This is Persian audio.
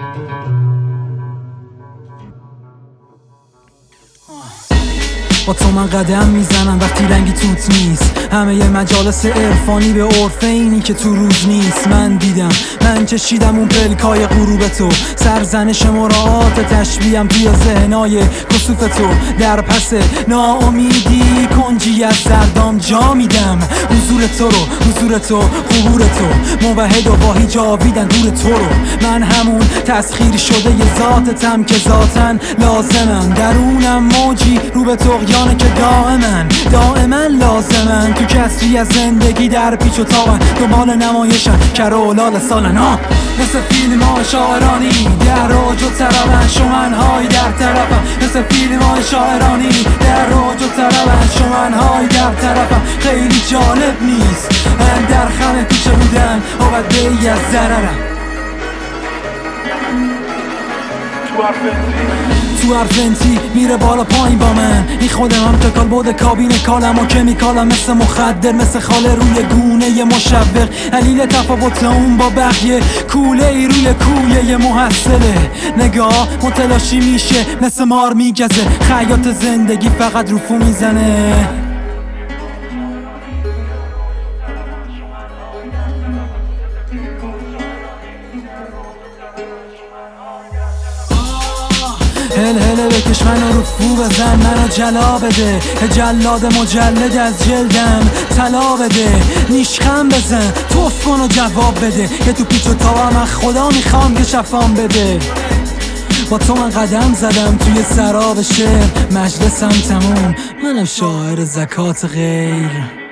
با تو من قدم میزنم وقتی رنگی توت نیست، همه ی مجالس عرفانی به عرف اینی که تو روز نیست. من دیدم، من چشیدم اون پلکای غروب تو، سرزنش مراعات تشبیهم توی ذهنای کسوف تو. در پس ناامیدی کنجی از سردام جا میدم، حضور تو رو، حضور تو، قبور تو، موحد و واهی جاویدن دور تو رو. من همون تسخیر شده ی ذاتتم که ذاتن لازمم، درونم موجی رو به طغیانه که دائما لازمن. تو کسری از زندگی در پیچ و تابن، دنبال نمایشن کرولال سالن ها، مثل فیلم های شاعرانی در اوج و طربن، شمنهای در طرفم. مثل فیلم های شاعرانی در اوج و طربن، شمنهای در طرفم. خیلی جالب نیست در خم پیچه بودن آبده از ضررم. تو ارفنتی میره بالا پایین با من، این خودم هم تکال بوده کابین کالم و کمیکالم، مثل مخدر، مثل خاله روی گونه ی مشوق. علیل تفاوت اون با بقیه، کوله ای روی کویه ی محصله. نگاه متلاشی میشه مثل مار میگزه، خیاط زندگی فقط روفو میزنه. هل بکش منو رو فو بزن، منو جلا بده، جلاد مجلد از جلدم طلا بده. نیشخم بزن، توف کن و جواب بده، که تو پیچ و تابم از خدا میخوام که شفام بده. با تو من قدم زدم توی سراب شعر، مجلسم تموم، منم شاعر زکات غیر.